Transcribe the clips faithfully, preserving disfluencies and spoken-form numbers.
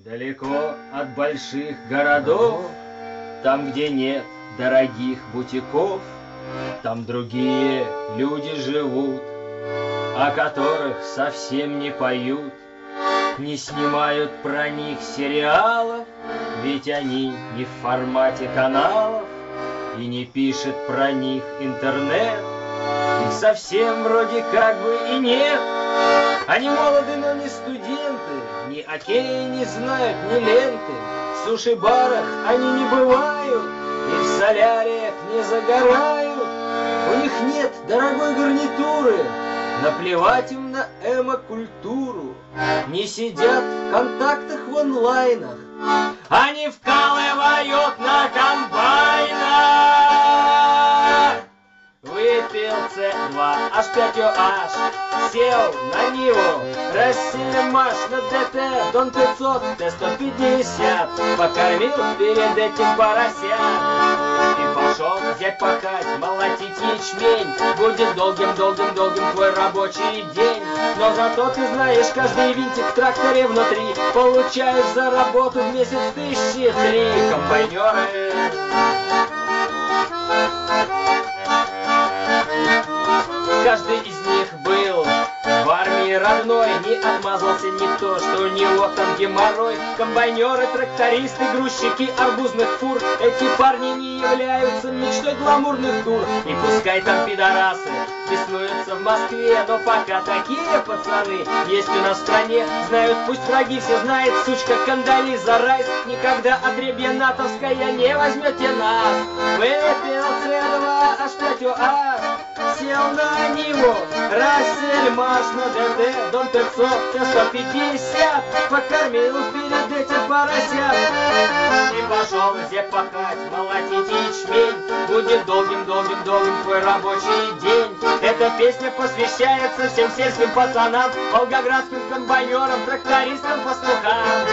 Далеко от больших городов, там, где нет дорогих бутиков, там другие люди живут, о которых совсем не поют, не снимают про них сериалов, ведь они не в формате каналов, и не пишет про них интернет. Их совсем вроде как бы и нет. Они молоды, но не студенты, ни окей не знают, ни ленты. В суши-барах они не бывают, и в соляриях не загорают. У них нет дорогой гарнитуры, наплевать им на эмо-культуру. Не сидят в контактах в онлайнах, они вкалывают на комбайнах. Выпил С два H пять O H, сел на Ниву, Россия-Маш на ДТ, Дон пятьсот, Т сто пятьдесят, покормил перед этим поросят. И пошел взять пахать, молотить ячмень, будет долгим-долгим-долгим твой рабочий день. Но зато ты знаешь, каждый винтик в тракторе внутри получаешь за работу в месяц тысячи три. Комбайнеры, каждый из них был в армии родной, не отмазался никто, что у него там геморрой. Комбайнеры, трактористы, грузчики арбузных фур, эти парни не являются мечтой гламурных дур. И пускай там пидорасы беснуются в Москве, но пока такие пацаны есть у нас в стране. Знают, пусть враги все знают, сучка Кандализа Райс, никогда отребье натовская не возьмете нас. Выпил С два H пять O H, сел на Ниву, Россия-Маш на ДТ, Дон пятьсот, Т сто пятьдесят, покормил перед этим поросят. И пошел зеп пахать, молотить ячмень, будет долгим-долгим-долгим твой рабочий день. Эта песня посвящается всем сельским пацанам, волгоградским комбайнерам, трактористам, пастухам.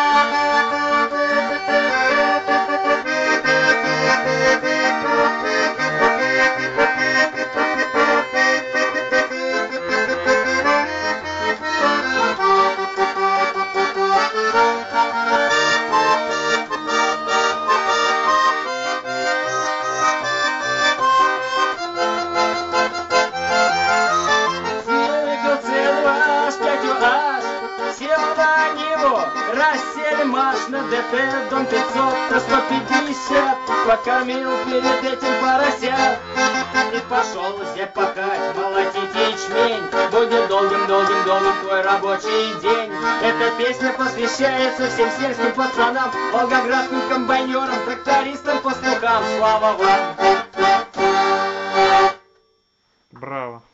Россия-Маш на ДТ, Дон пятьсот, Т сто пятьдесят, покормил перед этим поросят. И пошел зеп пахать, молотить ячмень, будет долгим-долгим-долгим твой рабочий день. Эта песня посвящается всем сельским пацанам, волгоградским комбайнерам, трактористам, пастухам. Слава вам! Браво!